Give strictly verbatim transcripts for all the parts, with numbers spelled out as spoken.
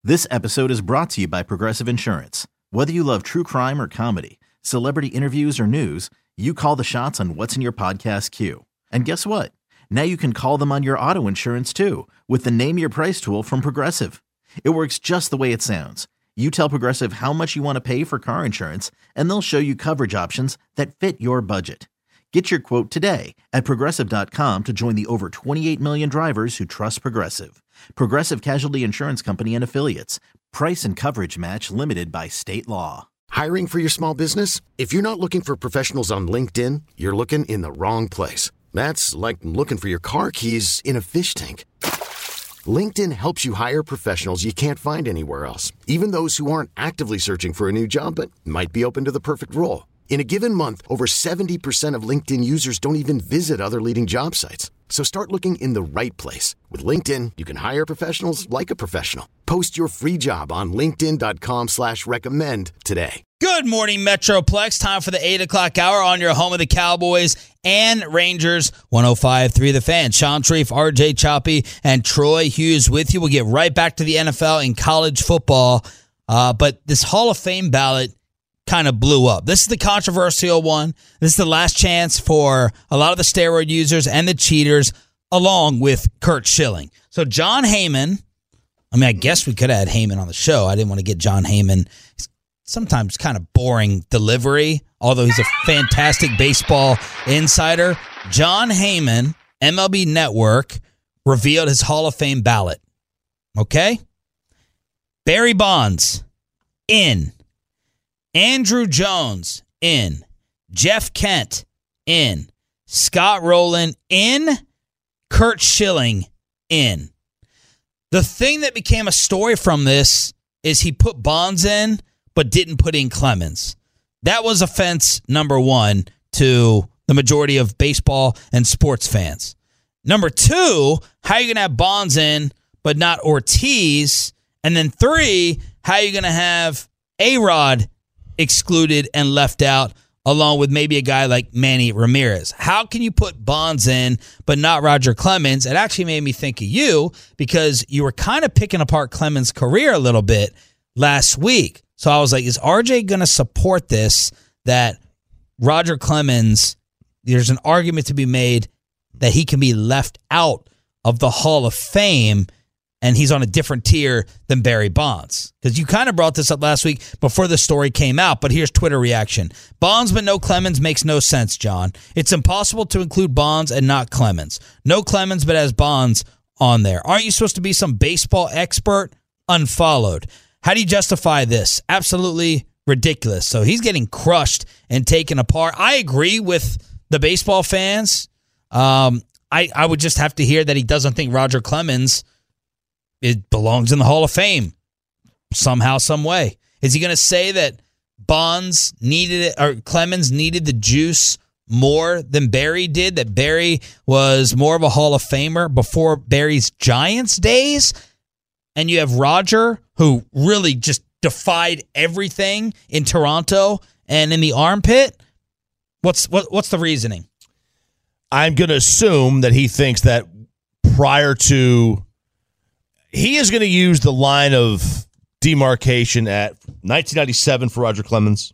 This episode is brought to you by Progressive Insurance. Whether you love true crime or comedy, celebrity interviews or news, you call the shots on what's in your podcast queue. And guess what? Now you can call them on your auto insurance too with the Name Your Price tool from Progressive. It works just the way it sounds. You tell Progressive how much you want to pay for car insurance, and they'll show you coverage options that fit your budget. Get your quote today at Progressive dot com to join the over twenty-eight million drivers who trust Progressive. Progressive Casualty Insurance Company and Affiliates. Price and coverage match limited by state law. Hiring for your small business? If you're not looking for professionals on LinkedIn, you're looking in the wrong place. That's like looking for your car keys in a fish tank. LinkedIn helps you hire professionals you can't find anywhere else, even those who aren't actively searching for a new job but might be open to the perfect role. In a given month, over seventy percent of LinkedIn users don't even visit other leading job sites. So start looking in the right place. With LinkedIn, you can hire professionals like a professional. Post your free job on linkedin dot com slash recommend today. Good morning, Metroplex. Time for the eight o'clock hour on your home of the Cowboys and Rangers. one oh five point three The Fan. Sean Treef, R J Choppy, and Troy Hughes with you. We'll get right back to the N F L and college football. Uh, but this Hall of Fame ballot kind of blew up. This is the controversial one. This is the last chance for a lot of the steroid users and the cheaters, along with Curt Schilling. So Jon Heyman, I mean, I guess we could have had Heyman on the show. I didn't want to get Jon Heyman. He's sometimes kind of boring delivery, although he's a fantastic baseball insider. Jon Heyman, M L B Network, revealed his Hall of Fame ballot. Okay? Barry Bonds, in. Andrew Jones, in. Jeff Kent, in. Scott Rowland, in. Curt Schilling, in. The thing that became a story from this is he put Bonds in, but didn't put in Clemens. That was offense number one to the majority of baseball and sports fans. Number two, how are you going to have Bonds in, but not Ortiz? And then three, how are you going to have A-Rod excluded and left out, along with maybe a guy like Manny Ramirez? How can you put Bonds in, but not Roger Clemens? It actually made me think of you because you were kind of picking apart Clemens' career a little bit last week. So I was like, is R J going to support this, that Roger Clemens, there's an argument to be made that he can be left out of the Hall of Fame and he's on a different tier than Barry Bonds? Because you kind of brought this up last week before the story came out, but here's Twitter reaction. Bonds but no Clemens makes no sense, John. It's impossible to include Bonds and not Clemens. No Clemens but has Bonds on there. Aren't you supposed to be some baseball expert? Unfollowed. How do you justify this? Absolutely ridiculous. So he's getting crushed and taken apart. I agree with the baseball fans. Um, I, I would just have to hear that he doesn't think Roger Clemens it belongs in the Hall of Fame somehow, some way. Is he going to say that Bonds needed it, or Clemens needed the juice more than Barry did, that Barry was more of a Hall of Famer before Barry's Giants days? And you have Roger, who really just defied everything in Toronto and in the armpit? What's what, what's the reasoning? I'm going to assume that he thinks that prior to... He is going to use the line of demarcation at nineteen ninety-seven for Roger Clemens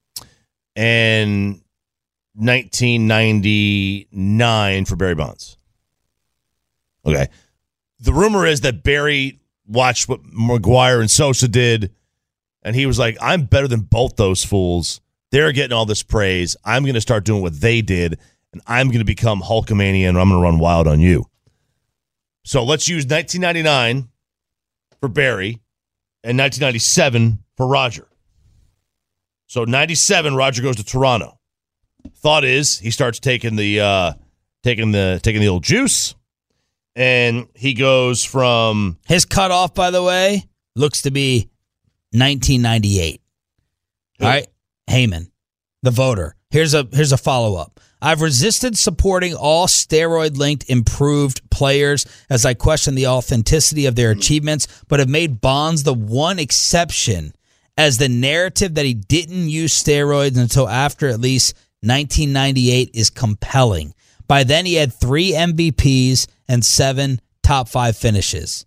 and nineteen ninety-nine for Barry Bonds. Okay. The rumor is that Barry watched what McGwire and Sosa did, and he was like, I'm better than both those fools. They're getting all this praise. I'm going to start doing what they did, and I'm going to become Hulkamania, and I'm going to run wild on you. So let's use nineteen ninety-nine for Barry and nineteen ninety-seven for Roger. So ninety-seven, Roger goes to Toronto. Thought is he starts taking the uh, taking the taking the old juice, and he goes from his cutoff, by the way, looks to be nineteen ninety-eight. Who? All right, Heyman, the voter. Here's a here's a follow up. I've resisted supporting all steroid-linked improved players as I question the authenticity of their achievements, but have made Bonds the one exception, as the narrative that he didn't use steroids until after at least nineteen ninety-eight is compelling. By then, he had three M V Ps and seven top five finishes.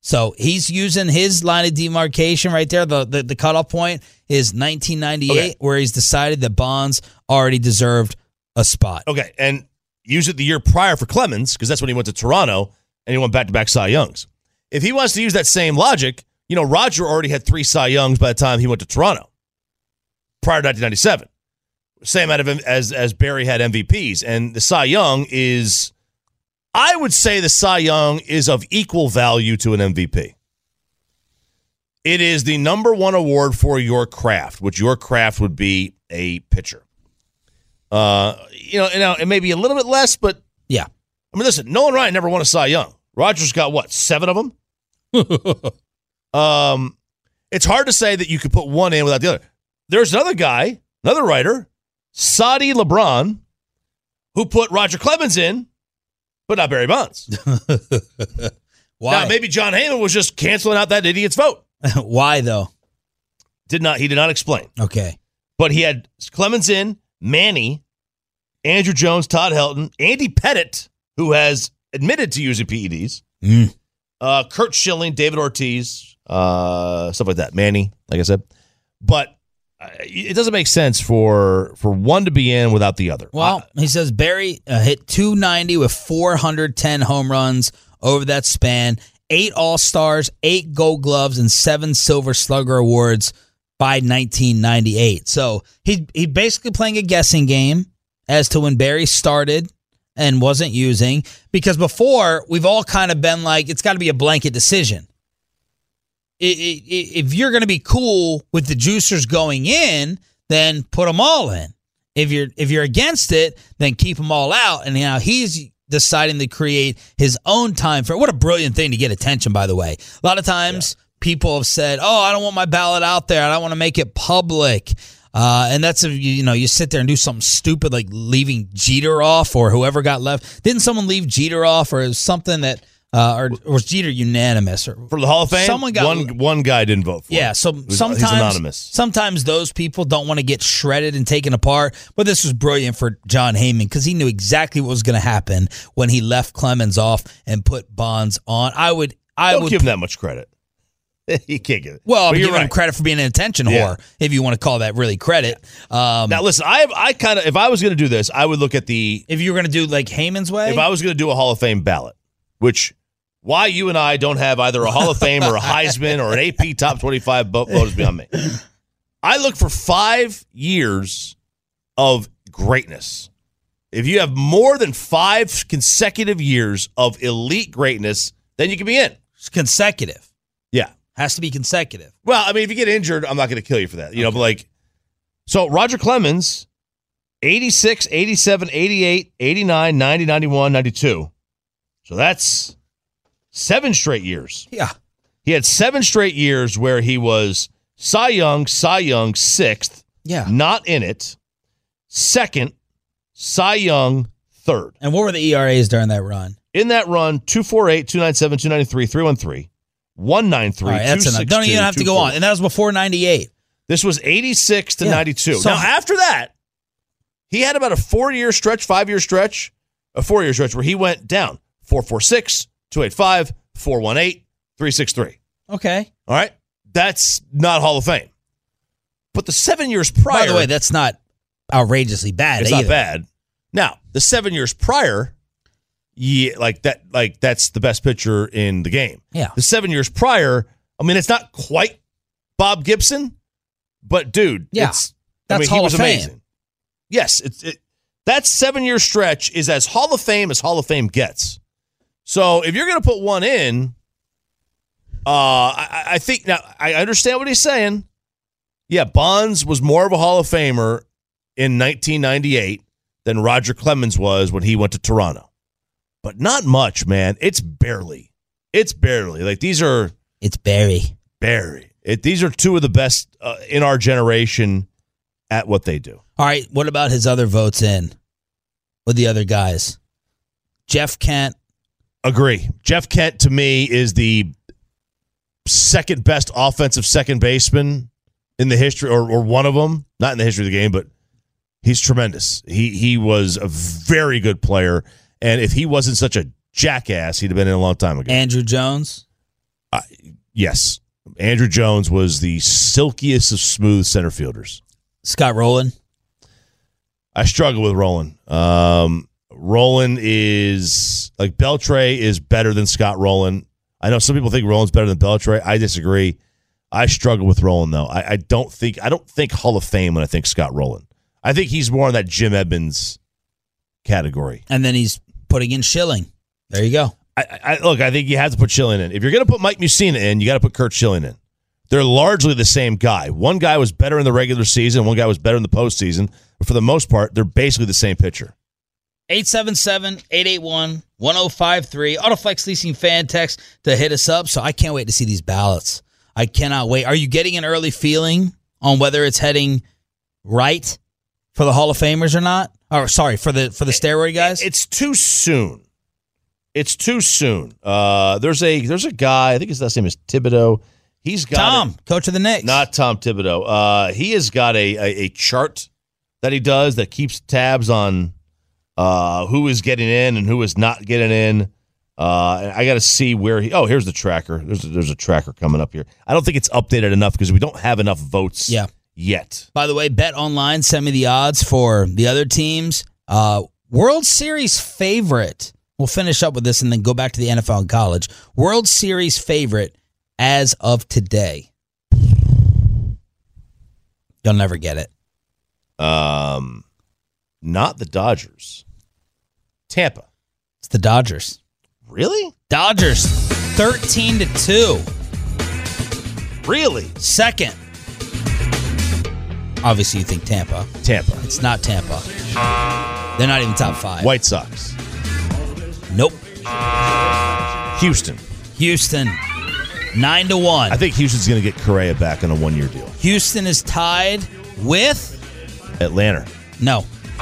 So he's using his line of demarcation right there. The the, the cutoff point is nineteen ninety-eight, okay, where he's decided that Bonds already deserved a spot. Okay, and use it the year prior for Clemens, because that's when he went to Toronto and he won back-to-back Cy Youngs. If he wants to use that same logic, you know, Roger already had three Cy Youngs by the time he went to Toronto prior to nineteen ninety-seven. Same out of as as Barry had M V Ps, and the Cy Young is, I would say the Cy Young is of equal value to an M V P. It is the number one award for your craft, which your craft would be a pitcher. Uh, you know, you know, it may be a little bit less, but yeah. I mean, listen, Nolan Ryan never won a Cy Young. Rogers got what, seven of them? um, it's hard to say that you could put one in without the other. There's another guy, another writer, Sadi LeBron, who put Roger Clemens in, but not Barry Bonds. Why? Now, maybe John Heyman was just canceling out that idiot's vote. Why, though? Did not. He did not explain. Okay. But he had Clemens in, Manny, Andrew Jones, Todd Helton, Andy Pettit, who has admitted to using P E Ds, mm. uh, Kurt Schilling, David Ortiz, uh, stuff like that. Manny, like I said. But uh, it doesn't make sense for for one to be in without the other. Well, uh, he says Barry uh, hit two ninety with four hundred ten home runs over that span, eight All-Stars, eight Gold Gloves, and seven Silver Slugger Awards by nineteen ninety-eight. So he he basically playing a guessing game as to when Barry started and wasn't using, because before we've all kind of been like, it's got to be a blanket decision. If you're going to be cool with the juicers going in, then put them all in. If you're if you're against it, then keep them all out. And now he's deciding to create his own time frame. What a brilliant thing to get attention, by the way. A lot of times yeah. people have said, "Oh, I don't want my ballot out there. I don't want to make it public." Uh, and that's if you, you know you sit there and do something stupid like leaving Jeter off or whoever got left. Didn't someone leave Jeter off, or something that? Uh, or, or was Jeter unanimous? Or for the Hall of Fame? Someone got, one one guy didn't vote for yeah, him. so was, sometimes, he's anonymous. Sometimes those people don't want to get shredded and taken apart. But this was brilliant for John Heyman because he knew exactly what was going to happen when he left Clemens off and put Bonds on. I would, I don't would give him that much credit. You can't give it. Well, I'm you're giving right. him credit for being an attention yeah. whore, if you want to call that really credit. Um, now, listen, I I kind of, if I was going to do this, I would look at the. If you were going to do like Heyman's way, if I was going to do a Hall of Fame ballot, which. Why you and I don't have either a Hall of Fame or a Heisman or an A P Top twenty-five vote is beyond me. I look for five years of greatness. If you have more than five consecutive years of elite greatness, then you can be in. It's consecutive. Yeah. Has to be consecutive. Well, I mean, if you get injured, I'm not going to kill you for that. You okay. know, but like, so Roger Clemens, eighty-six, eighty-seven, eighty-eight, eighty-nine, ninety, ninety-one, ninety-two. So that's... Seven straight years. Yeah. He had seven straight years where he was Cy Young, Cy Young, sixth. Yeah. Not in it. Second, Cy Young, third. And what were the E R As during that run? In that run, two forty-eight, two ninety-seven, two ninety-three, three thirteen, one ninety-three, right, that's enough. Don't even have to go on. And that was before ninety-eight. This was eighty-six to yeah. ninety-two. So, now, after that, he had about a four-year stretch, five-year stretch, a four-year stretch where he went down four forty-six, two eighty-five, four eighteen, three sixty-three. Okay. All right? That's not Hall of Fame. But the seven years prior... By the way, that's not outrageously bad It's either. not bad. Now, the seven years prior, yeah, like that, like that's the best pitcher in the game. Yeah. The seven years prior, I mean, it's not quite Bob Gibson, but dude, yeah, it's... That's I mean, Hall he was of Fame. amazing. Yes, it's it, that seven-year stretch is as Hall of Fame as Hall of Fame gets. So if you're going to put one in, uh, I, I think now I understand what he's saying. Yeah, Bonds was more of a Hall of Famer in nineteen ninety-eight than Roger Clemens was when he went to Toronto, but not much, man. It's barely. It's barely like these are. It's Barry. Barry. It, these are two of the best uh, in our generation at what they do. All right. What about his other votes in with the other guys? Jeff Kent. Agree. Jeff Kent, to me, is the second best offensive second baseman in the history, or, or one of them. Not in the history of the game, but he's tremendous. He he was a very good player, and if he wasn't such a jackass, he'd have been in a long time ago. Andrew Jones? Uh, yes. Andrew Jones was the silkiest of smooth center fielders. Scott Rowland? I struggle with Rowland. Um, Rowland is, like, Beltre is better than Scott Rowland. I know some people think Rowland's better than Beltre. I disagree. I struggle with Rowland, though. I, I don't think I don't think Hall of Fame when I think Scott Rowland. I think he's more in that Jim Edmonds category. And then he's putting in Schilling. There you go. I, I look, I think you have to put Schilling in. If you're going to put Mike Mussina in, you got to put Curt Schilling in. They're largely the same guy. One guy was better in the regular season, one guy was better in the postseason. But for the most part, they're basically the same pitcher. eight seven seven, eight eight one, one oh five three. Autoflex Leasing fan text to hit us up. So I can't wait to see these ballots. I cannot wait. Are you getting an early feeling on whether it's heading right for the Hall of Famers or not? Or sorry, for the for the steroid guys? It's too soon. It's too soon. Uh, there's a there's a guy, I think his last name is Thibodeau. He's got Tom, a, coach of the Knicks. Not Tom Thibodeau. Uh, he has got a, a, a chart that he does that keeps tabs on uh, who is getting in and who is not getting in. Uh, and I got to see where he. Oh, here's the tracker. There's a, there's a tracker coming up here. I don't think it's updated enough because we don't have enough votes. Yeah. Yet. By the way, Bet Online sent me the odds for the other teams. Uh, World Series favorite. We'll finish up with this and then go back to the N F L and college. World Series favorite as of today. You'll never get it. Um, not the Dodgers. Tampa. It's the Dodgers. Really? Dodgers, thirteen to two. Really? Second. Obviously, you think Tampa. Tampa. It's not Tampa. They're not even top five. White Sox. Nope. Houston. Houston, nine to one. I think Houston's going to get Correa back on a one-year deal. Houston is tied with Atlanta. no,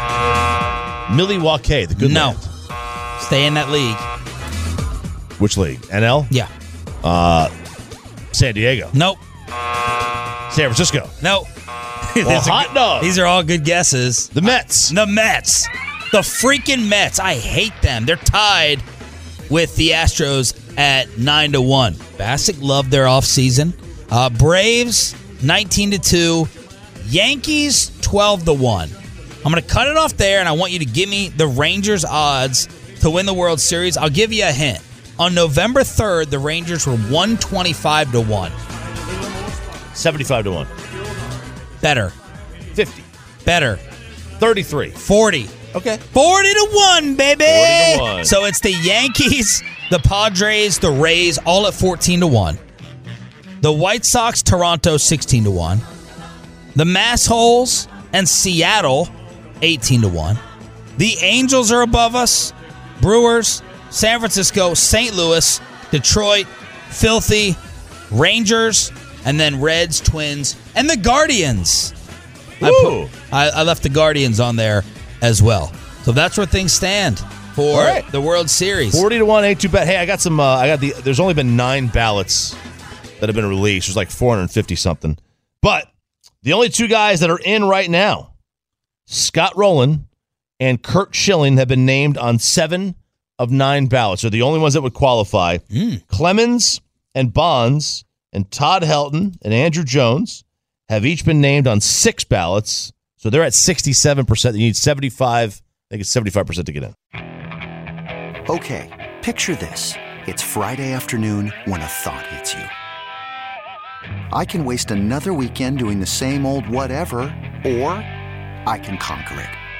Milwaukee, the good no. land. Stay in that league. Which league? N L? Yeah. Uh, San Diego. Nope. San Francisco. Nope. Well, These are hot good- dog. These are all good guesses. The Mets. The Mets. The freaking Mets. I hate them. They're tied with the Astros at nine to one. Bassick loved their offseason. Uh, Braves, nineteen to two. Yankees, twelve to one. I'm going to cut it off there, and I want you to give me the Rangers' odds to win the World Series. I'll give you a hint. On November third, the Rangers were one twenty-five to one. seventy-five to one. Better. fifty. Better. thirty-three. forty. Okay. forty to one, baby. forty to one. So it's the Yankees, the Padres, the Rays, all at fourteen to one. The White Sox, Toronto, sixteen to one. The Massholes and Seattle, eighteen to one. The Angels are above us. Brewers, San Francisco, Saint Louis, Detroit, Filthy, Rangers, and then Reds, Twins, and the Guardians. I, put, I, I left the Guardians on there as well. So that's where things stand for right. the World Series. forty to one, ain't too bad. Hey, I got some, uh, I got the, there's only been nine ballots that have been released. There's like four hundred fifty something. But the only two guys that are in right now, Scott Rowland and Curt Schilling, have been named on seven of nine ballots. They're the only ones that would qualify. Mm. Clemens and Bonds and Todd Helton and Andrew Jones have each been named on six ballots. So they're at sixty-seven percent. You need seventy-five. I think it's seventy-five percent to get in. Okay, picture this. It's Friday afternoon when a thought hits you. I can waste another weekend doing the same old whatever, or I can conquer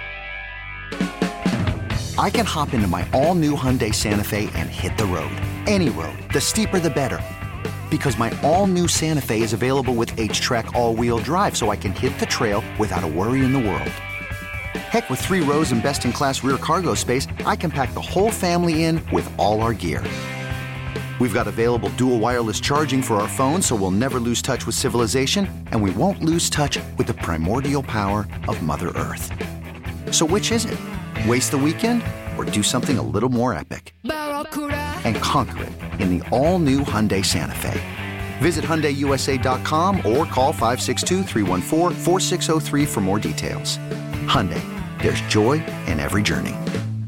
it. I can hop into my all-new Hyundai Santa Fe and hit the road. Any road. The steeper, the better. Because my all-new Santa Fe is available with H-Track all-wheel drive, so I can hit the trail without a worry in the world. Heck, with three rows and best-in-class rear cargo space, I can pack the whole family in with all our gear. We've got available dual wireless charging for our phones, so we'll never lose touch with civilization, and we won't lose touch with the primordial power of Mother Earth. So which is it? Waste the weekend or do something a little more epic? And conquer it in the all-new Hyundai Santa Fe. Visit Hyundai U S A dot com or call five six two, three one four, four six zero three for more details. Hyundai, there's joy in every journey.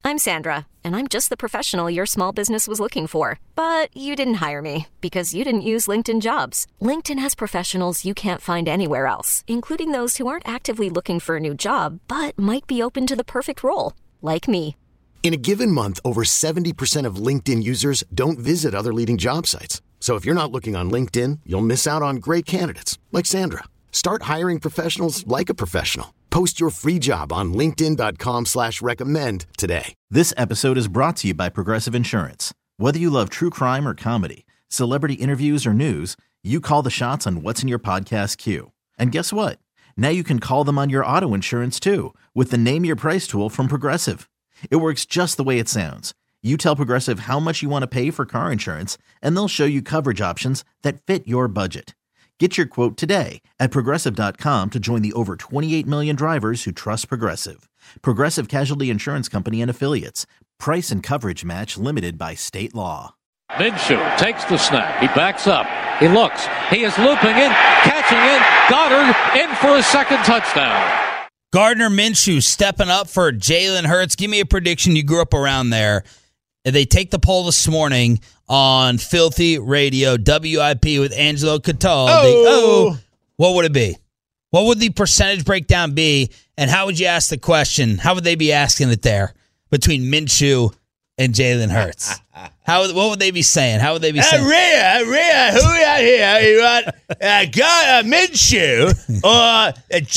I'm Sandra, and I'm just the professional your small business was looking for. But you didn't hire me because you didn't use LinkedIn Jobs. LinkedIn has professionals you can't find anywhere else, including those who aren't actively looking for a new job, but might be open to the perfect role, like me. In a given month, over seventy percent of LinkedIn users don't visit other leading job sites. So if you're not looking on LinkedIn, you'll miss out on great candidates like Sandra. Start hiring professionals like a professional. Post your free job on linkedin.com slash recommend today. This episode is brought to you by Progressive Insurance. Whether you love true crime or comedy, celebrity interviews or news, you call the shots on what's in your podcast queue. And guess what? Now you can call them on your auto insurance too with the Name Your Price tool from Progressive. It works just the way it sounds. You tell Progressive how much you want to pay for car insurance, and they'll show you coverage options that fit your budget. Get your quote today at Progressive dot com to join the over twenty-eight million drivers who trust Progressive. Progressive Casualty Insurance Company and Affiliates. Price and coverage match limited by state law. Minshew takes the snap. He backs up. He looks. He is looping in, catching it. Goddard in for a second touchdown. Gardner Minshew stepping up for Jalen Hurts. Give me a prediction. You grew up around there. They take the poll this morning on Filthy Radio, W I P with Angelo Cattell. Oh. They, oh, what would it be? What would the percentage breakdown be? And how would you ask the question? How would they be asking it there between Minshew and Jalen Hurts? How what would they be saying? How would they be saying? Uh, Rhea, Rhea, who we got here? You want uh, God, uh, Minshew or uh,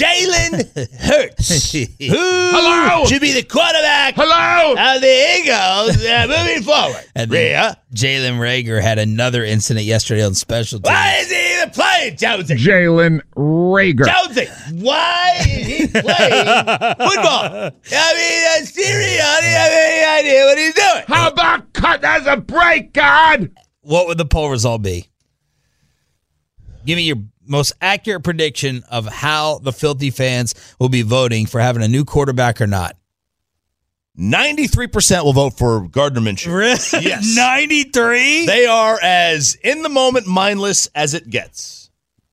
Jalen Hurts? Who Hello? should be the quarterback Hello? of the Eagles uh, moving forward? And then Rhea, Jalen Rager had another incident yesterday on special teams. why is he even playing, Jonesy? Jalen Rager. Jonesy, why is he playing football? I mean, uh, Sirianni, I have any idea what he's doing. How about cut as a break, God? What would the poll result be? Give me your most accurate prediction of how the Filthy fans will be voting for having a new quarterback or not. ninety-three percent will vote for Gardner Minshew. Really? Yes. ninety-three? They are as in-the-moment mindless as it gets.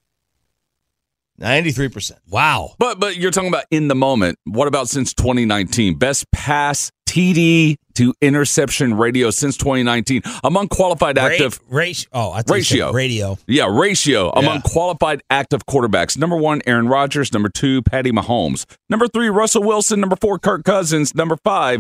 ninety-three percent. Wow. But but you're talking about in the moment. What about since twenty nineteen? Best pass T D to interception ratio since twenty nineteen among qualified active Ra- ratio. Oh, I thought you said ratio. radio. Yeah, ratio among Yeah. qualified active quarterbacks. Number one, Aaron Rodgers. Number two, Patty Mahomes. Number three, Russell Wilson. Number four, Kirk Cousins. Number five,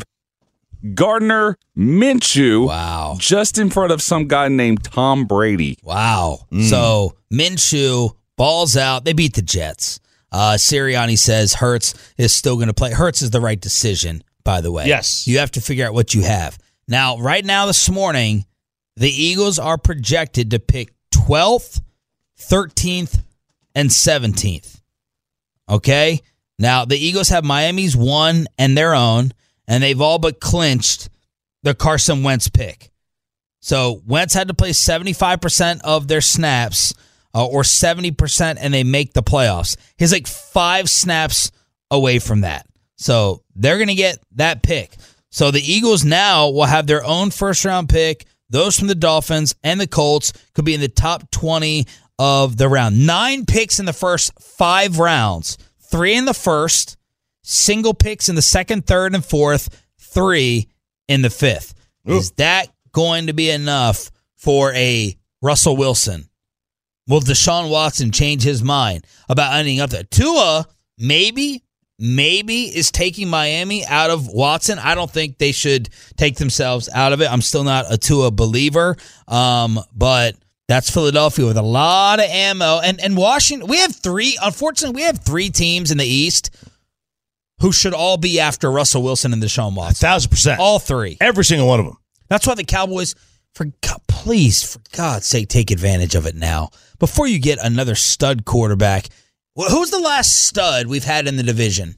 Gardner Minshew. Wow. Just in front of some guy named Tom Brady. Wow. So Minshew balls out. They beat the Jets. Uh, Sirianni says Hurts is still going to play. Hurts is the right decision, by the way. Yes. You have to figure out what you have. Now, right now, this morning, the Eagles are projected to pick twelfth, thirteenth, and seventeenth. Okay? Now, the Eagles have Miami's one and their own, and they've all but clinched the Carson Wentz pick. So Wentz had to play seventy-five percent of their snaps uh, or seventy percent, and they make the playoffs. He's like five snaps away from that. So they're going to get that pick. So the Eagles now will have their own first-round pick. Those from the Dolphins and the Colts could be in the top twenty of the round. Nine picks in the first five rounds. Three in the first. Single picks in the second, third, and fourth. Three in the fifth. Ooh. Is that going to be enough for a Russell Wilson? Will Deshaun Watson change his mind about ending up there? Tua, maybe. Maybe is taking Miami out of Watson. I don't think they should take themselves out of it. I'm still not a Tua believer, um, but that's Philadelphia with a lot of ammo. And and Washington, we have three, unfortunately, we have three teams in the East who should all be after Russell Wilson and Deshaun Watson. A thousand percent. All three. Every single one of them. That's why the Cowboys, for God, please, for God's sake, take advantage of it now. Before you get another stud quarterback. Who's the last stud we've had in the division?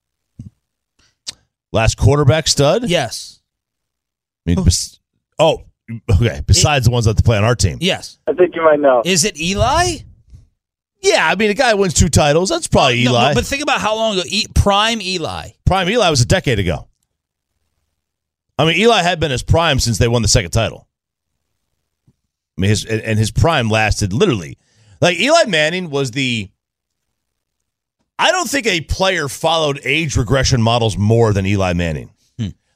Last quarterback stud? Yes. I mean, bes- oh, okay. Besides the ones that play on our team. Yes. I think you might know. Is it Eli? Yeah, I mean, a guy who wins two titles, that's probably No, Eli. but, but think about how long ago. E- Prime Eli. Prime Eli was a decade ago. I mean, Eli had been his prime since they won the second title. I mean, his and his prime lasted literally. Like, Eli Manning was the... I don't think a player followed age regression models more than Eli Manning. Hmm.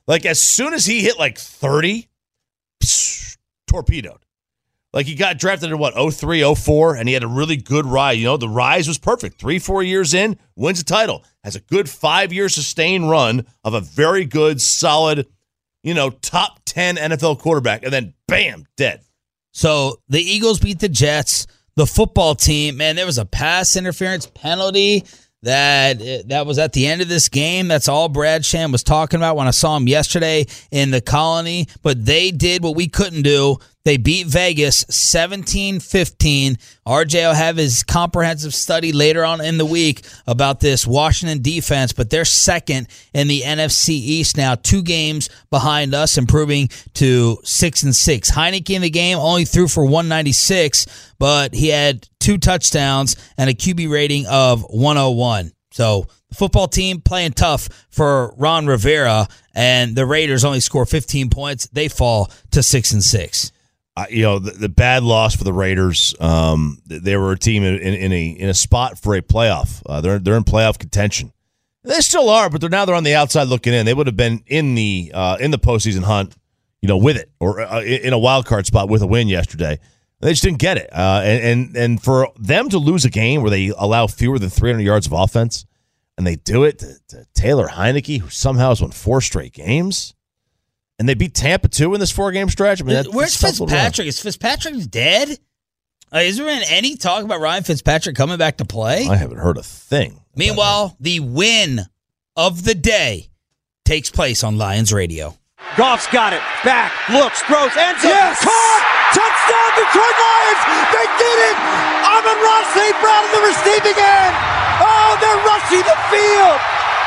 Like, as soon as he hit like thirty, psh, torpedoed. Like, he got drafted in, what, oh three, oh four, and he had a really good ride. You know, the rise was perfect. Three, four years in, wins a title. Has a good five-year sustained run of a very good, solid, you know, top ten N F L quarterback, and then, bam, dead. So the Eagles beat the Jets. The football team, man, there was a pass interference penalty that that was at the end of this game. That's all Brad Sham was talking about when I saw him yesterday in the Colony. But they did what we couldn't do. They beat Vegas seventeen fifteen. R J will have his comprehensive study later on in the week about this Washington defense, but they're second in the N F C East now, two games behind us, improving to six and six. Heineke in the game only threw for one ninety-six, but he had two touchdowns and a Q B rating of one oh one. So the football team playing tough for Ron Rivera, and the Raiders only score fifteen points. They fall to six and six. Uh, you know, the, the bad loss for the Raiders. Um, they were a team in, in, in a in a spot for a playoff. Uh, they're they're in playoff contention. They still are, but they're now they're on the outside looking in. They would have been in the uh, in the postseason hunt, you know, with it, or uh, in a wild card spot with a win yesterday. They just didn't get it, uh, and, and and for them to lose a game where they allow fewer than three hundred yards of offense, and they do it to, to Taylor Heineke, who somehow has won four straight games. And they beat Tampa, too, in this four-game stretch. I mean, that, Where's Fitzpatrick? Is Fitzpatrick dead? Uh, is there been any talk about Ryan Fitzpatrick coming back to play? I haven't heard a thing. Meanwhile, the win of the day takes place on Lions Radio. Goff's got it. Back, looks, throws, end zone. Yes! Caught! Touchdown, Detroit Lions! They did it! Amon-Ra Saint Brown in the receiving end! Oh, they're rushing the field!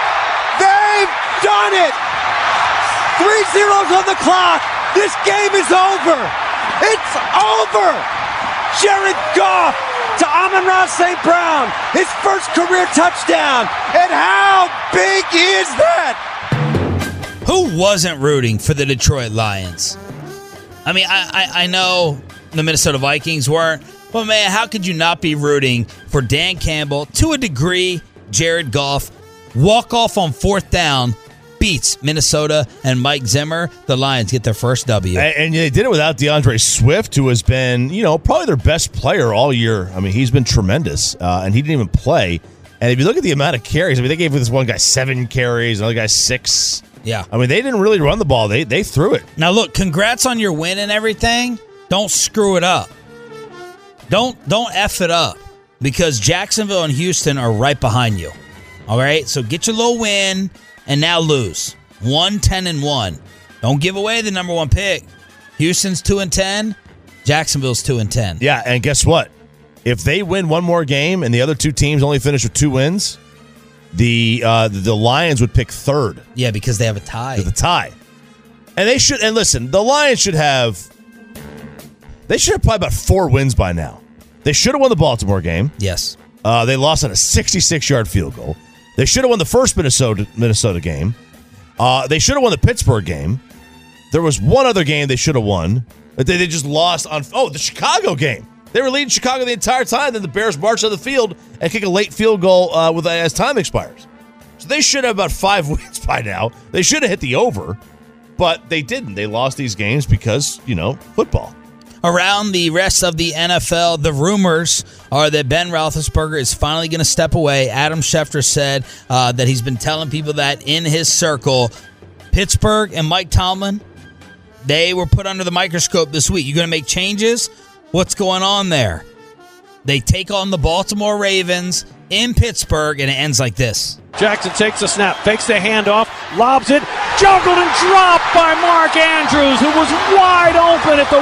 They've done it! Three zeros on the clock. This game is over. It's over. Jared Goff to Amon-Ra Saint Brown. His first career touchdown. And how big is that? Who wasn't rooting for the Detroit Lions? I mean, I, I, I know the Minnesota Vikings weren't, but man, how could you not be rooting for Dan Campbell? To a degree, Jared Goff, walk off on fourth down, beats Minnesota and Mike Zimmer. The Lions get their first W. And, and they did it without DeAndre Swift, who has been, you know, probably their best player all year. I mean, he's been tremendous, uh, and he didn't even play. And if you look at the amount of carries, I mean, they gave this one guy seven carries, another guy six. Yeah. I mean, they didn't really run the ball. They they threw it. Now, look, congrats on your win and everything. Don't screw it up. Don't don't F it up, because Jacksonville and Houston are right behind you. All right? So get your little win and now lose. one ten and one. Don't give away the number one pick. Houston's two and ten. Jacksonville's two and ten. Yeah, and guess what? If they win one more game and the other two teams only finish with two wins, the uh, the Lions would pick third. Yeah, because they have a tie. The tie. And they should, and listen, the Lions should have, they should have probably about four wins by now. They should have won the Baltimore game. Yes. Uh, they lost on a sixty-six-yard field goal. They should have won the first Minnesota Minnesota game. Uh, they should have won the Pittsburgh game. There was one other game they should have won. They, they just lost on, oh, the Chicago game. They were leading Chicago the entire time. Then the Bears march on the field and kick a late field goal uh, with as time expires. So they should have about five wins by now. They should have hit the over, but they didn't. They lost these games because, you know, football. Around the rest of the N F L, the rumors are that Ben Roethlisberger is finally going to step away. Adam Schefter said uh, that he's been telling people that in his circle. Pittsburgh and Mike Tomlin, they were put under the microscope this week. You going to make changes? What's going on there? They take on the Baltimore Ravens in Pittsburgh, and it ends like this. Jackson takes the snap, fakes the handoff, lobs it, juggled and dropped by Mark Andrews, who was wide open at the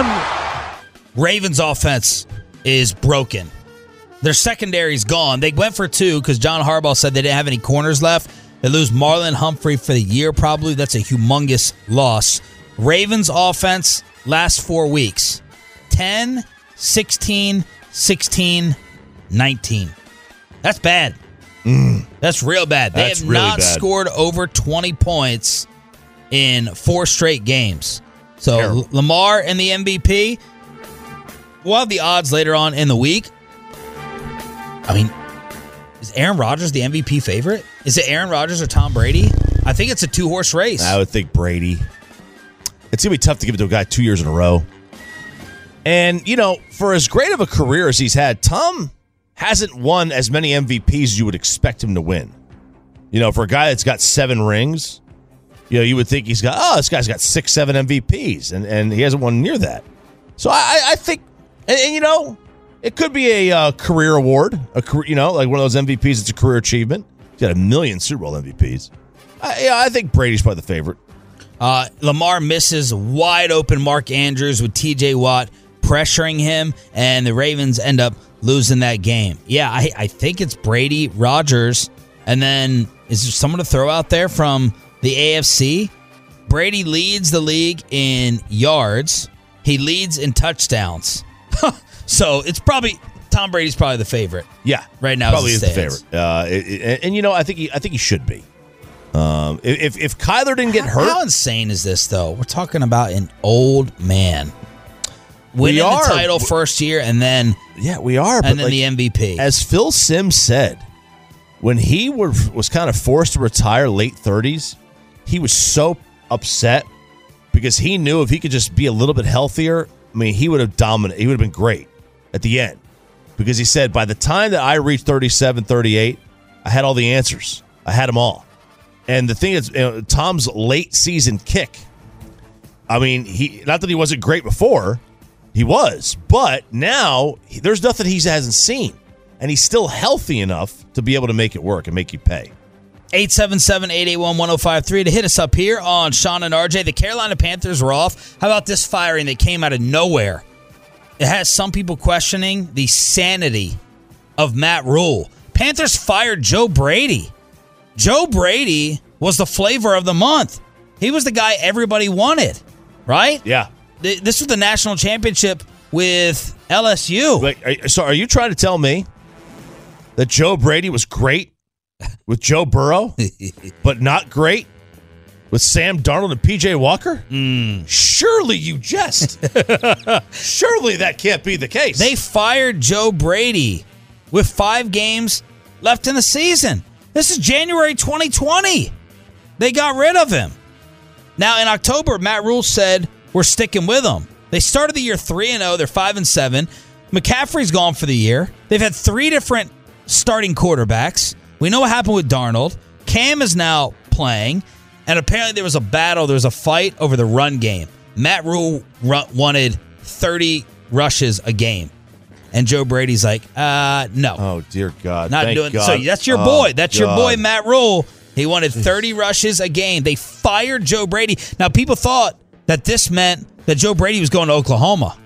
one. Ravens offense is broken. Their secondary's gone. They went for two because John Harbaugh said they didn't have any corners left. They lose Marlon Humphrey for the year probably. That's a humongous loss. Ravens offense last four weeks. ten, sixteen, sixteen, nineteen. That's bad. Mm. That's real bad. They That's have really not bad. scored over twenty points in four straight games. So Terrible. L- Lamar and the M V P, we'll have the odds later on in the week. I mean, is Aaron Rodgers the M V P favorite? Is it Aaron Rodgers or Tom Brady? I think it's a two-horse race. I would think Brady. It's going to be tough to give it to a guy two years in a row. And, you know, for as great of a career as he's had, Tom hasn't won as many M V Ps as you would expect him to win. You know, for a guy that's got seven rings, you know, you would think he's got, oh, this guy's got six, seven M V Ps, and, and he hasn't won near that. So I, I think, and, and you know, it could be a uh, career award, a career, you know, like one of those M V Ps. It's a career achievement. He's got a million Super Bowl M V Ps. I, yeah, I think Brady's probably the favorite. Uh, Lamar misses wide open Mark Andrews with T J Watt pressuring him, and the Ravens end up losing that game. Yeah, I, I think it's Brady, Rodgers, and then is there someone to throw out there from the A F C? Brady leads the league in yards. He leads in touchdowns. So it's probably Tom Brady's probably the favorite. Yeah, right now probably is the stands. favorite. Uh, it, it, and you know, I think he, I think he should be. Um, if if Kyler didn't get how, hurt, how insane is this though? We're talking about an old man winning are, the title first year, and then yeah, we are, and but then like, the M V P. As Phil Simms said, when he were, was kind of forced to retire late thirties, he was so upset because he knew if he could just be a little bit healthier, I mean, he would have dominated. He would have been great at the end because he said, by the time that I reached thirty-seven, thirty-eight, I had all the answers. I had them all. And the thing is, you know, Tom's late season kick, I mean, he not that he wasn't great before, he was, but now he, there's nothing he hasn't seen. And he's still healthy enough to be able to make it work and make you pay. eight seven seven, eight eight one, one oh five three to hit us up here on Sean and R J. The Carolina Panthers were off. How about this firing that came out of nowhere? It has some people questioning the sanity of Matt Rule. Panthers fired Joe Brady. Joe Brady was the flavor of the month. He was the guy everybody wanted, right? Yeah. This was the national championship with L S U. Wait, so are you trying to tell me that Joe Brady was great with Joe Burrow, but not great with Sam Darnold and P J Walker? Mm. Surely you jest. Surely that can't be the case. They fired Joe Brady with five games left in the season. This is January twenty twenty. They got rid of him. Now, in October, Matt Rule said, we're sticking with him. They started the year three and oh. They're five and seven. McCaffrey's gone for the year. They've had three different starting quarterbacks. We know what happened with Darnold. Cam is now playing. And apparently there was a battle. There was a fight over the run game. Matt Rule run, wanted thirty rushes a game. And Joe Brady's like, uh, no. Oh, dear God. Not Thank doing God. so. That's your oh, boy. That's God. your boy, Matt Rule. He wanted thirty rushes a game. They fired Joe Brady. Now, people thought that this meant that Joe Brady was going to Oklahoma.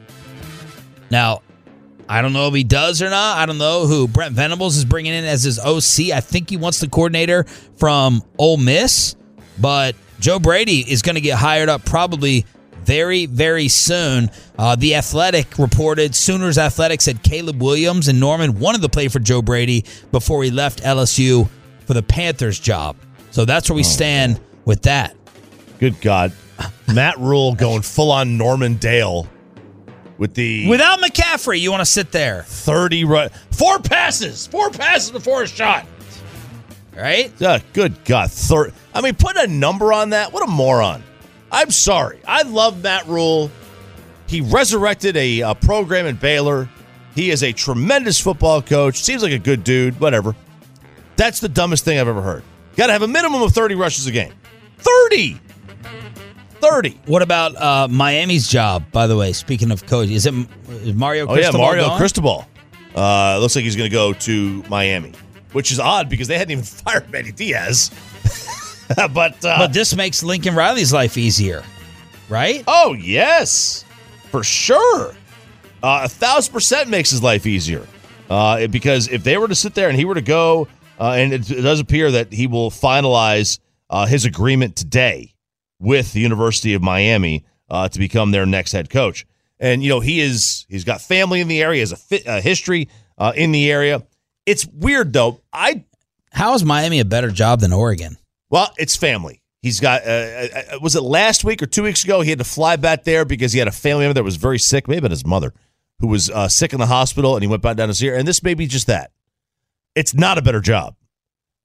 Now, I don't know if he does or not. I don't know who Brent Venables is bringing in as his O C. I think he wants the coordinator from Ole Miss. But Joe Brady is going to get hired up probably very, very soon. Uh, the Athletic reported, Sooners Athletic said Caleb Williams and Norman wanted to play for Joe Brady before he left L S U for the Panthers job. So that's where we oh, stand man. with that. Good God. Matt Rule going full-on Norman Dale with the... Without McCaffrey, you want to sit there. thirty... Ru- four passes! Four passes before a shot! Right? Uh, good God. thirty I mean, put a number on that. What a moron. I'm sorry. I love Matt Rule. He resurrected a, a program in Baylor. He is a tremendous football coach. Seems like a good dude. Whatever. That's the dumbest thing I've ever heard. Got to have a minimum of thirty rushes a game. thirty! thirty. What about uh, Miami's job, by the way? Speaking of coach, is it is Mario Cristobal? Oh, yeah, Mario gone? Cristobal. Uh, looks like he's going to go to Miami, which is odd because they hadn't even fired Manny Diaz. but uh, but this makes Lincoln Riley's life easier, right? Oh, yes, for sure. Uh, a thousand percent makes his life easier uh, because if they were to sit there and he were to go, uh, and it, it does appear that he will finalize uh, his agreement today with the University of Miami uh, to become their next head coach. And, you know, he is, he's got family in the area, he has a, fi- a history uh, in the area. It's weird, though. I How is Miami a better job than Oregon? Well, it's family. He's got, uh, uh, was it last week or two weeks ago, he had to fly back there because he had a family member that was very sick, maybe his mother, who was uh, sick in the hospital, and he went back down to see her. And this may be just that. It's not a better job.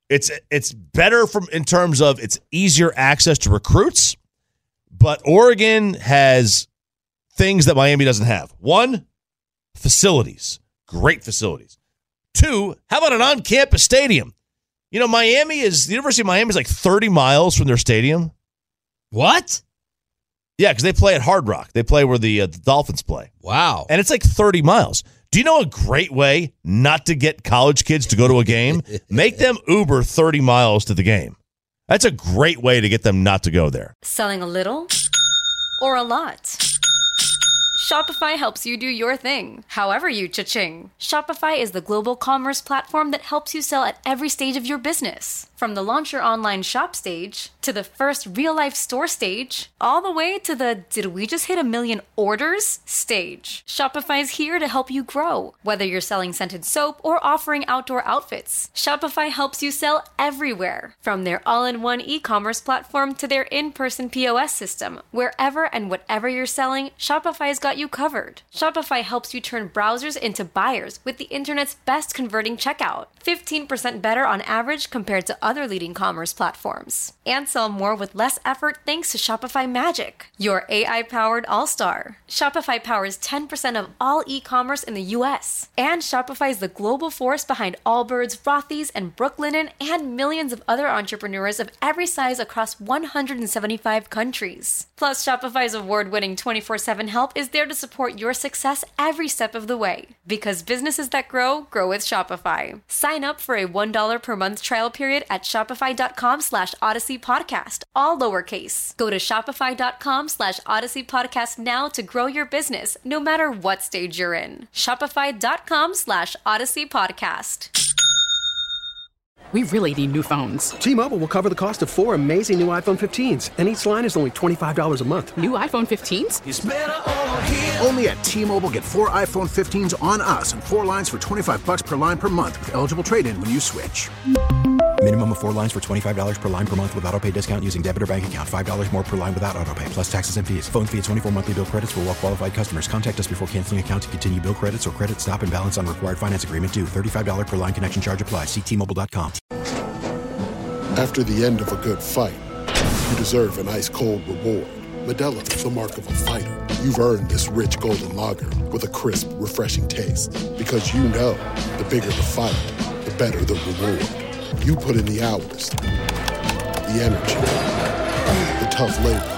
It's it's better from in terms of it's easier access to recruits, but Oregon has things that Miami doesn't have. One, facilities. Great facilities. Two, how about an on-campus stadium? You know, Miami is, the University of Miami is like thirty miles from their stadium. What? Yeah, because they play at Hard Rock. They play where the, uh, the Dolphins play. Wow. And it's like thirty miles. Do you know a great way not to get college kids to go to a game? Make them Uber thirty miles to the game. That's a great way to get them not to go there. Selling a little or a lot? Shopify helps you do your thing, however you cha-ching. Shopify is the global commerce platform that helps you sell at every stage of your business. From the launch your online shop stage, to the first real-life store stage, all the way to the did we just hit a million orders stage. Shopify is here to help you grow. Whether you're selling scented soap or offering outdoor outfits, Shopify helps you sell everywhere. From their all-in-one e-commerce platform to their in-person P O S system, wherever and whatever you're selling, Shopify's got you covered. Shopify helps you turn browsers into buyers with the internet's best converting checkout. fifteen percent better on average compared to other leading commerce platforms. And sell more with less effort thanks to Shopify Magic, your A I-powered all-star. Shopify powers ten percent of all e-commerce in the U S. And Shopify is the global force behind Allbirds, Rothy's, and Brooklinen, and millions of other entrepreneurs of every size across one hundred seventy-five countries. Plus, Shopify's award-winning twenty-four seven help is there to support your success every step of the way. Because businesses that grow, grow with Shopify. Sign up for a one dollar per month trial period at shopify.com slash Odyssey Podcast, all lowercase. Go to shopify.com slash Odyssey Podcast now to grow your business, no matter what stage you're in. Shopify.com slash Odyssey Podcast. We really need new phones. T-Mobile will cover the cost of four amazing new iPhone fifteens, and each line is only twenty-five dollars a month. New iPhone fifteens? It's better over here. Only at T-Mobile, get four iPhone fifteens on us and four lines for twenty-five bucks per line per month with eligible trade-in when you switch. Minimum of four lines for twenty-five dollars per line per month with autopay discount using debit or bank account. five dollars more per line without autopay, plus taxes and fees. Phone fee at twenty-four monthly bill credits for well-qualified customers. Contact us before canceling account to continue bill credits or credit stop and balance on required finance agreement due. thirty-five dollars per line connection charge applies. See T Mobile dot com. After the end of a good fight, you deserve an ice-cold reward. Modelo is the mark of a fighter. You've earned this rich golden lager with a crisp, refreshing taste. Because you know, the bigger the fight, the better the reward. You put in the hours, the energy, the tough labor.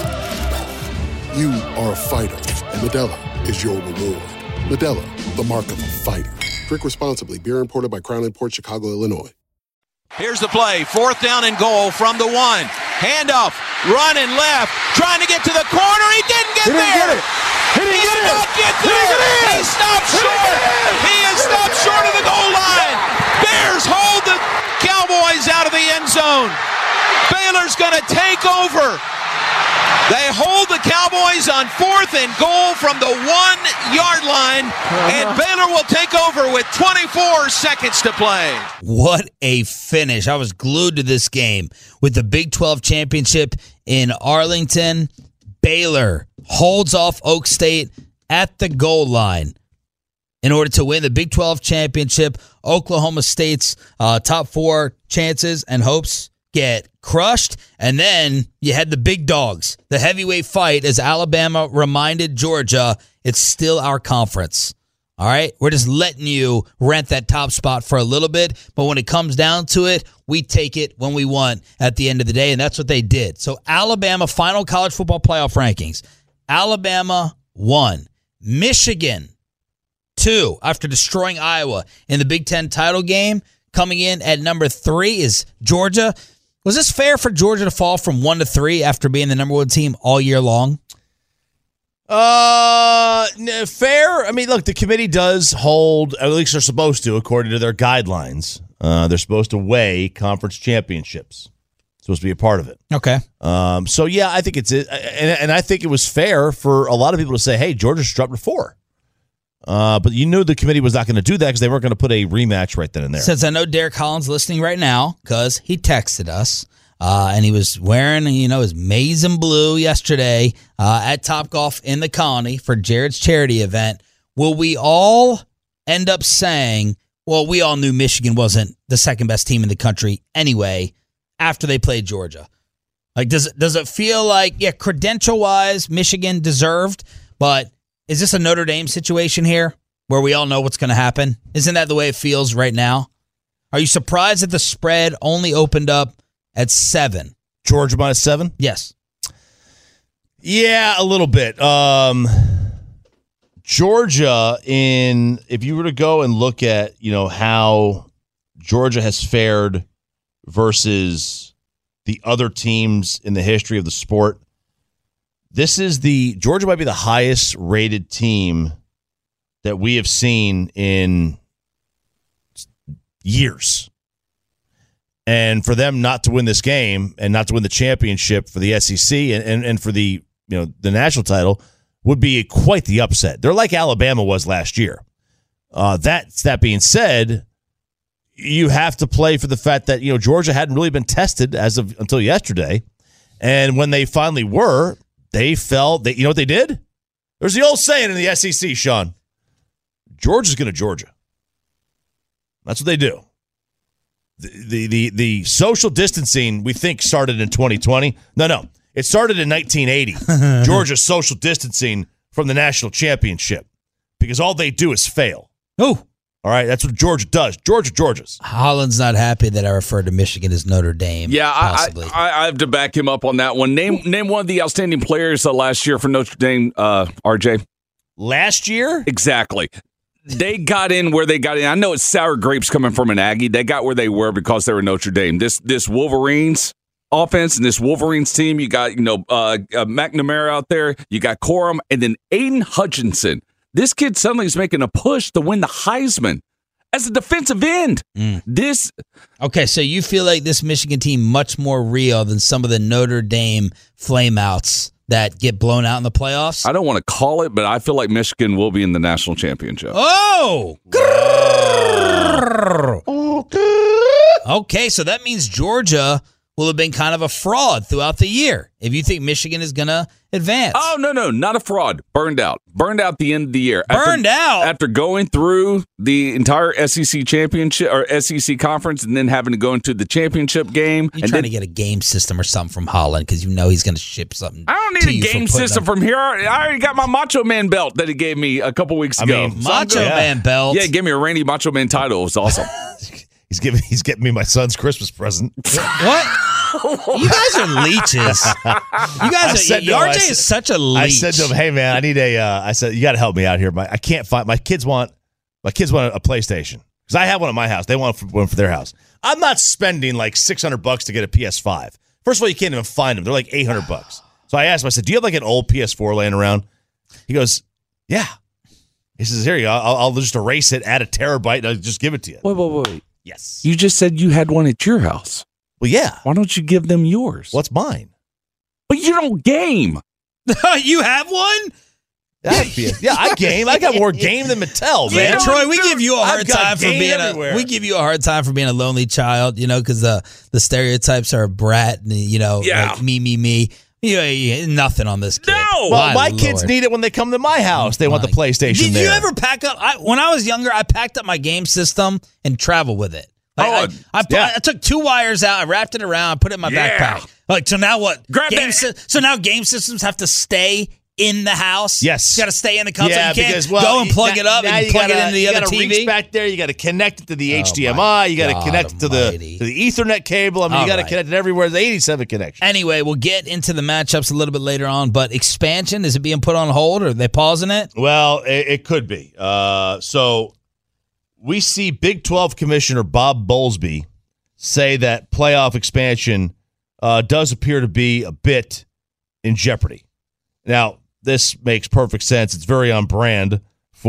You are a fighter, and Modelo is your reward. Modelo, the mark of a fighter. Drink responsibly. Beer imported by Crown Imports, Chicago, Illinois. Here's the play. Fourth down and goal from the one. Handoff. Running left. Trying to get to the corner. He didn't get he didn't there. Get it. He didn't he get did it. not get He there. didn't get He stopped short. He is stopped short of the goal line. Bears hold the Cowboys out of the end zone. Baylor's going to take over. They hold the Cowboys on fourth and goal from the one-yard line, and Baylor will take over with twenty-four seconds to play. What a finish. I was glued to this game. With the Big twelve championship in Arlington, Baylor holds off Oak State at the goal line in order to win the Big twelve championship. Oklahoma State's uh, top four chances and hopes get crushed, and then you had the big dogs, the heavyweight fight, as Alabama reminded Georgia, it's still our conference. All right? We're just letting you rent that top spot for a little bit, but when it comes down to it, we take it when we want at the end of the day, and that's what they did. So Alabama, final college football playoff rankings. Alabama, one. Michigan, two, after destroying Iowa in the Big Ten title game. Coming in at number three is Georgia. Was this fair for Georgia to fall from one to three after being the number one team all year long? Uh, fair. I mean, look, the committee does hold, at least they're supposed to, according to their guidelines. Uh, they're supposed to weigh conference championships. Supposed to be a part of it. Okay. Um. So yeah, I think it's it, and and I think it was fair for a lot of people to say, "Hey, Georgia's dropped to four." Uh, but you knew the committee was not going to do that because they weren't going to put a rematch right then and there. Since I know Derek Collins listening right now because he texted us uh, and he was wearing, you know, his maize and blue yesterday uh, at Topgolf in the Colony for Jared's charity event. Will we all end up saying well, we all knew Michigan wasn't the second best team in the country anyway after they played Georgia. Like, does it, does it feel like, yeah, credential-wise, Michigan deserved, but is this a Notre Dame situation here where we all know what's going to happen? Isn't that the way it feels right now? Are you surprised that the spread only opened up at seven? Georgia minus seven? Yes. Yeah, a little bit. Um, Georgia, in if you were to go and look at, you know, how Georgia has fared versus the other teams in the history of the sport, this is the Georgia might be the highest rated team that we have seen in years. And for them not to win this game and not to win the championship for the S E C and, and, and for the, you know, the national title would be quite the upset. They're like Alabama was last year. Uh, that that being said, you have to play for the fact that, you know, Georgia hadn't really been tested as of until yesterday. And when they finally were, they fell. They, you know what they did? There's the old saying in the S E C, Sean, Georgia's going to Georgia. That's what they do. The, the, the, the social distancing, we think, started in twenty twenty. No, no. It started in nineteen eighty. Georgia's social distancing from the national championship because all they do is fail. Oh. All right, that's what Georgia does. Georgia, Georgia's. Holland's not happy that I referred to Michigan as Notre Dame. Yeah, I, possibly. I, I have to back him up on that one. Name name one of the outstanding players uh, last year for Notre Dame, uh, R J. Last year? Exactly. They got in where they got in. I know it's sour grapes coming from an Aggie. They got where they were because they were Notre Dame. This this Wolverines offense and this Wolverines team, you got, you know, uh, uh, McNamara out there, you got Corum, and then Aiden Hutchinson. This kid suddenly is making a push to win the Heisman as a defensive end. Mm. This Okay, so you feel like this Michigan team much more real than some of the Notre Dame flameouts that get blown out in the playoffs? I don't want to call it, but I feel like Michigan will be in the national championship. Oh! Okay, so that means Georgia will have been kind of a fraud throughout the year if you think Michigan is going to advance. Oh, no, no, not a fraud. Burned out. Burned out the end of the year. Burned after, out? After going through the entire S E C championship or S E C conference and then having to go into the championship game. You're and trying then, to get a game system or something from Holland because you know he's going to ship something. I don't to need you a game for putting system them- from here. I already got my Macho Man belt that he gave me a couple weeks I ago. mean, So I'm Macho good. Man belt. Yeah, he gave me a Randy Macho Man title. It was awesome. He's giving. He's getting me my son's Christmas present. What? You guys are leeches. You guys I are. said to him, R J I said- is such a leech. I said to him, "Hey man, I need a." Uh, I said, "You got to help me out here. My I can't find. My kids want. My kids want a PlayStation because I have one at my house. They want one for their house. I'm not spending like six hundred bucks to get a P S five. First of all, you can't even find them. They're like eight hundred bucks. So I asked him. I said, "Do you have like an old P S four laying around?" He goes, "Yeah." He says, "Here you go. I'll, I'll just erase it, add a terabyte, and I'll just give it to you." Wait, wait, wait. Yes. You just said you had one at your house. Well, yeah. Why don't you give them yours? What's mine? But you don't game. You have one? That'd be a- yeah, I game. I got more game than Mattel, Yeah, man. Troy, we give you a hard I've got time for game being everywhere. a we give you a hard time for being a lonely child, you know, because the the stereotypes are a brat and you know, Yeah. like me, me, me. Yeah, yeah, nothing on this kid. No! Well, my, My kids Lord. need it when they come to my house. They want the My- PlayStation Did there. you ever pack up? I, when I was younger, I packed up my game system and traveled with it. Like, Oh, I, I, yeah. I took two wires out, I wrapped it around, I put it in my Yeah. backpack. Like, so now what? Grab game that- sy- so now game systems have to stay in the house. Yes. Got to stay in the console. Yeah, you can't because well, go and plug now- it up now and you plug gotta, it into the you other gotta T V. reach back there. You got to connect it to the Oh, H D M I. my You got to God connect it to the almighty. to the Ethernet cable. I mean, All you got to right. connect it everywhere. The eighty-seven connection. Anyway, we'll get into the matchups a little bit later on, but expansion, is it being put on hold or are they pausing it? Well, it, it could be. Uh, so we see Big twelve Commissioner Bob Bowlesby say that playoff expansion uh, does appear to be a bit in jeopardy. Now, this makes perfect sense. It's very on brand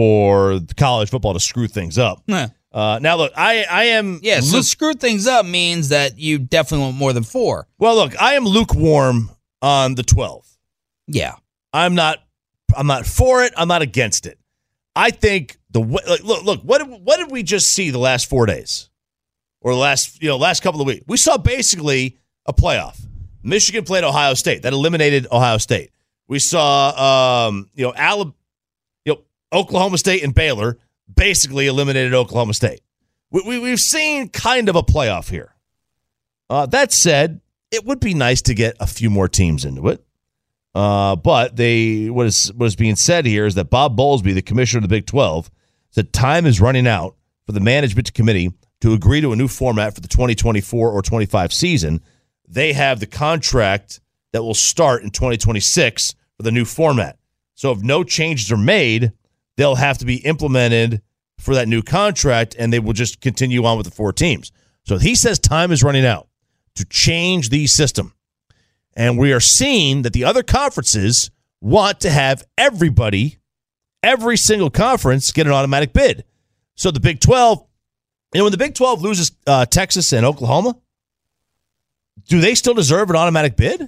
for college football to screw things up. Yeah. Uh, now, look, I, I am Yeah, so luke- screw things up means that you definitely want more than four. well. Look, I am lukewarm on the twelve. Yeah. I'm not. I'm not for it. I'm not against it. I think the way- like, look, look. What did, what did we just see the last four days, or the last you know last couple of weeks? We saw basically a playoff. Michigan played Ohio State. That eliminated Ohio State. We saw um, you know Alabama, you know Oklahoma State and Baylor basically eliminated Oklahoma State. we, we, we've seen kind of a playoff here. Uh, that said, it would be nice to get a few more teams into it. Uh, but they what is what is being said here is that Bob Bowlesby, the commissioner of the Big twelve, said time is running out for the management committee to agree to a new format for the twenty twenty-four or twenty-five season. They have the contract that will start in twenty twenty-six for the new format. So if no changes are made, they'll have to be implemented for that new contract, and they will just continue on with the four teams. So he says time is running out to change the system. And we are seeing that the other conferences want to have everybody, every single conference, get an automatic bid. So the Big twelve, you know, when the Big twelve loses uh, Texas and Oklahoma, do they still deserve an automatic bid?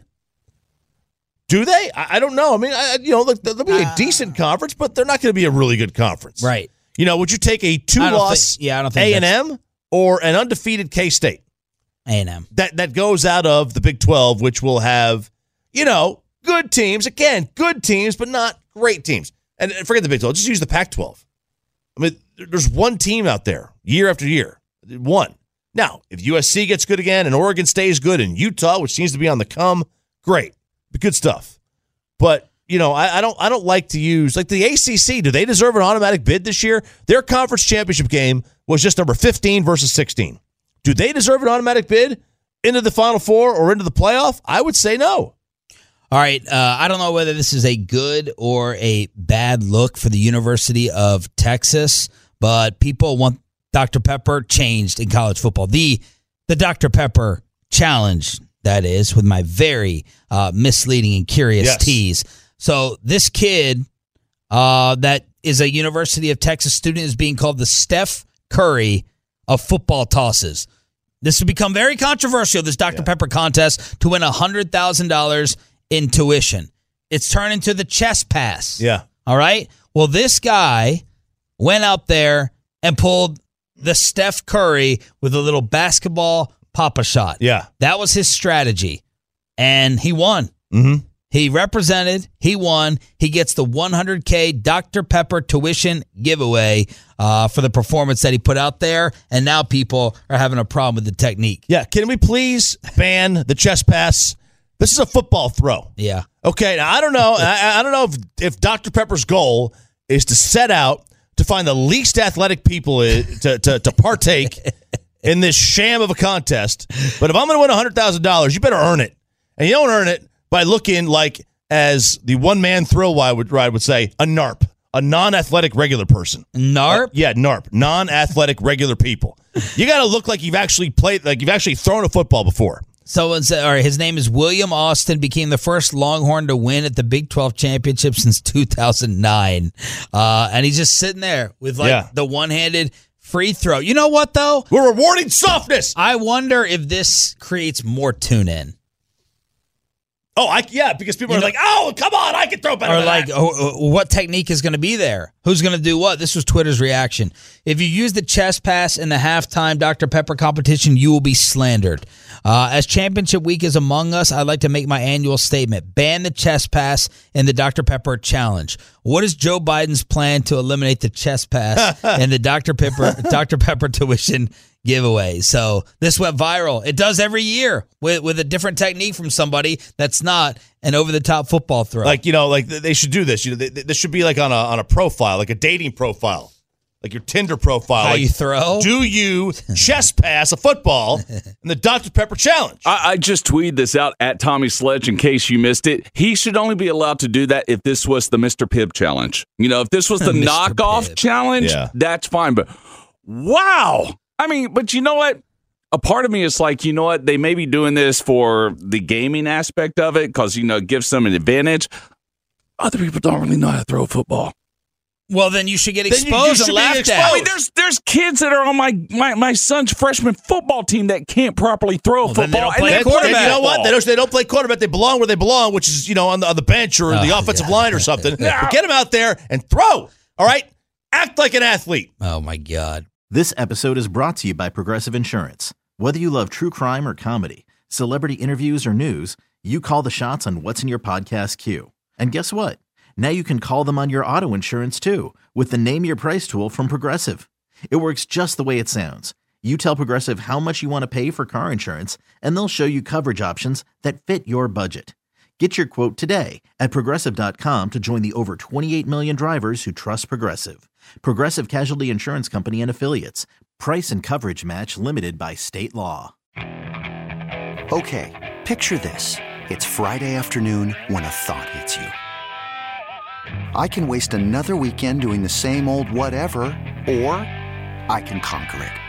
Do they? I, I don't know. I mean, I, you know, look, they'll be a uh, decent conference, but they're not going to be a really good conference. Right. You know, would you take a two-loss yeah, I don't think A and M or an undefeated K-State? A and M. That that goes out of the Big twelve, which will have, you know, good teams. Again, good teams, but not great teams. And forget the Big twelve. Just use the Pac twelve. I mean, there's one team out there year after year. One. Now, if U S C gets good again and Oregon stays good and Utah, which seems to be on the come, great. Good stuff. But, you know, I, I don't I don't like to use, like the A C C, do they deserve an automatic bid this year? Their conference championship game was just number fifteen versus sixteen. Do they deserve an automatic bid into the Final Four or into the playoff? I would say no. All right. Uh, I don't know whether this is a good or a bad look for the University of Texas, but people want Doctor Pepper changed in college football. The the Doctor Pepper challenge, that is, with my very uh, misleading and curious yes. tease. So this kid uh, that is a University of Texas student is being called the Steph Curry of football tosses. This has become very controversial, this Doctor Yeah. Pepper contest, to win one hundred thousand dollars in tuition. It's turned into the chess pass. Yeah. All right? Well, this guy went out there and pulled the Steph Curry with a little basketball pop-a shot. Yeah. That was his strategy. And he won. Mm-hmm. He represented. He won. He gets the one hundred K Doctor Pepper tuition giveaway uh, for the performance that he put out there. And now people are having a problem with the technique. Yeah. Can we please ban the chess pass? This is a football throw. Yeah. Okay. Now, I don't know. I, I don't know if, if Doctor Pepper's goal is to set out to find the least athletic people to, to, to partake in this sham of a contest. But if I'm going to win one hundred thousand dollars, you better earn it. And you don't earn it by looking like, as the one-man thrill ride would, ride would say, a NARP, a non-athletic regular person. NARP? Uh, yeah, NARP, non-athletic regular people. You got to look like you've actually played, like you've actually thrown a football before. Someone said, all right, his name is William Austin, became the first Longhorn to win at the Big twelve championship since two thousand nine. Uh, and he's just sitting there with like Yeah. the one-handed free throw. You know what, though? We're rewarding softness. I wonder if this creates more tune-in. Oh, I yeah, because people You are know- like, oh, come on, I can throw better Or than like, that. oh, oh, what technique is going to be there? Who's going to do what? This was Twitter's reaction. If you use the chess pass in the halftime Doctor Pepper competition, you will be slandered. Uh, as championship week is among us, I'd like to make my annual statement. Ban the chess pass in the Doctor Pepper challenge. What is Joe Biden's plan to eliminate the chess pass and the Doctor Pepper Doctor Pepper tuition giveaway? So this went viral. It does every year with, with a different technique from somebody that's not an over-the-top football throw. Like, you know, like they should do this. You know, they, they- this should be like on a on a profile, like a dating profile, like your Tinder profile. How like, you throw? Do you chess pass a football in the Doctor Pepper challenge? I, I just tweeted this out at Tommy Sledge in case you missed it. He should only be allowed to do that if this was the Mister Pibb challenge. You know, if this was the Mister knockoff Pibb. challenge, Yeah. that's fine. But wow. I mean, but you know what? A part of me is like, you know what? They may be doing this for the gaming aspect of it because, you know, it gives them an advantage. Other people don't really know how to throw a football. Well, then you should get Then you- you exposed should and be laughed exposed. at. I mean, there's there's kids that are on my, my, my son's freshman football team that can't properly throw a Well, then they football. don't play and Then- quarterback. then you know what? football. They don't, they don't play quarterback. They belong where they belong, which is, you know, on the, on the bench or the Oh, offensive yeah. line or something. But get them out there and throw. All right? Act like an athlete. Oh, my God. This episode is brought to you by Progressive Insurance. Whether you love true crime or comedy, celebrity interviews or news, you call the shots on what's in your podcast queue. And guess what? Now you can call them on your auto insurance too with the Name Your Price tool from Progressive. It works just the way it sounds. You tell Progressive how much you want to pay for car insurance, and they'll show you coverage options that fit your budget. Get your quote today at Progressive dot com to join the over twenty-eight million drivers who trust Progressive. Progressive Casualty Insurance Company and Affiliates. Price and coverage match limited by state law. Okay, picture this. It's Friday afternoon when a thought hits you. I can waste another weekend doing the same old whatever, or I can conquer it.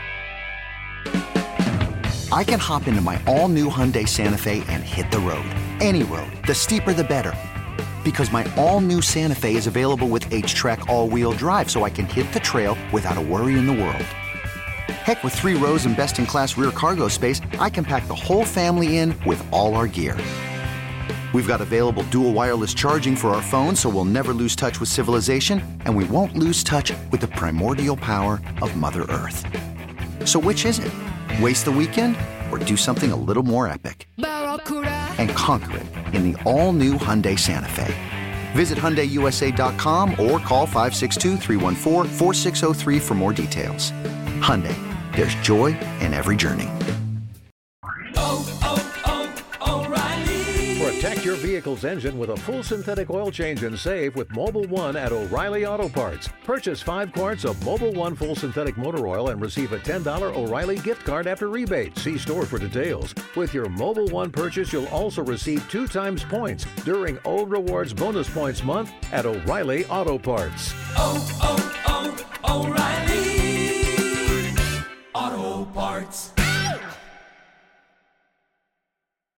I can hop into my all-new Hyundai Santa Fe and hit the road. Any road. The steeper, the better. Because my all-new Santa Fe is available with H-Track all-wheel drive, so I can hit the trail without a worry in the world. Heck, with three rows and best-in-class rear cargo space, I can pack the whole family in with all our gear. We've got available dual wireless charging for our phones, so we'll never lose touch with civilization, and we won't lose touch with the primordial power of Mother Earth. So which is it? Waste the weekend or do something a little more epic? And conquer it in the all-new Hyundai Santa Fe. Visit Hyundai U S A dot com or call five six two, three one four, four six zero three for more details. Hyundai, there's joy in every journey. Protect your vehicle's engine with a full synthetic oil change and save with Mobil one at O'Reilly Auto Parts. Purchase five quarts of Mobil one full synthetic motor oil and receive a ten dollars O'Reilly gift card after rebate. See store for details. With your Mobil one purchase, you'll also receive two times points during O Rewards Bonus Points Month at O'Reilly Auto Parts. Oh, oh, oh, O'Reilly Auto Parts.